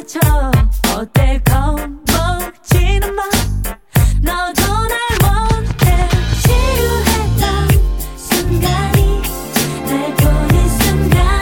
맞춰. 어때 겁먹지는 마. 너도 날 원해. 지루했던 순간이 날 보는 순간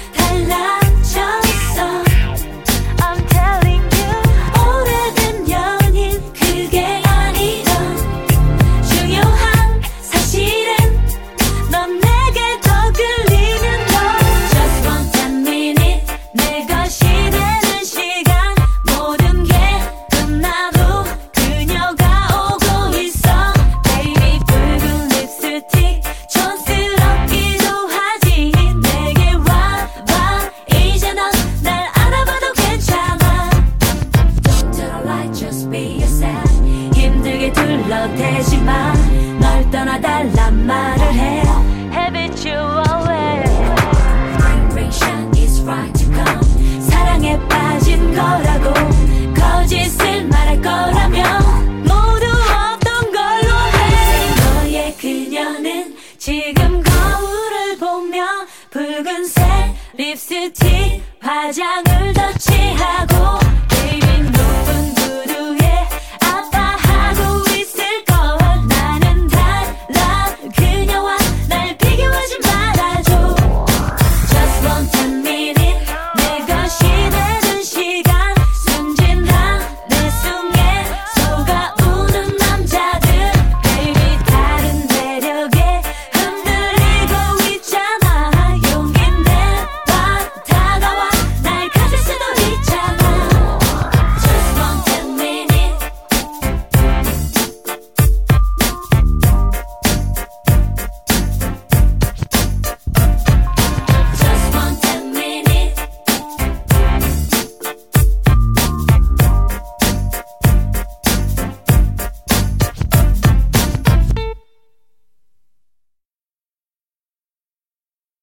달라졌어. I'm telling you. 오래된 연인 그게 아니던 중요한 사실은 넌 내게 더 끌리는 너. Just one 10 minute 내 것이 되는 시간. 모든 게 끝나도 그녀가 오고 있어. Baby 붉은 립스틱 촌스럽기도 하지. 내게 와 이제 넌 날 알아봐도 괜찮아. Don't tell a lie, just be yourself. 힘들게 둘러대지 마. 널 떠나달란 말을 해. Habitual way. Vibration is right to come. 사랑에 빠진 거라고 거짓을 말할 거라면 모두 없던 걸로 해. 너의 그녀는 지금 거울을 보며 붉은색 립스틱 화장을 더 칠하고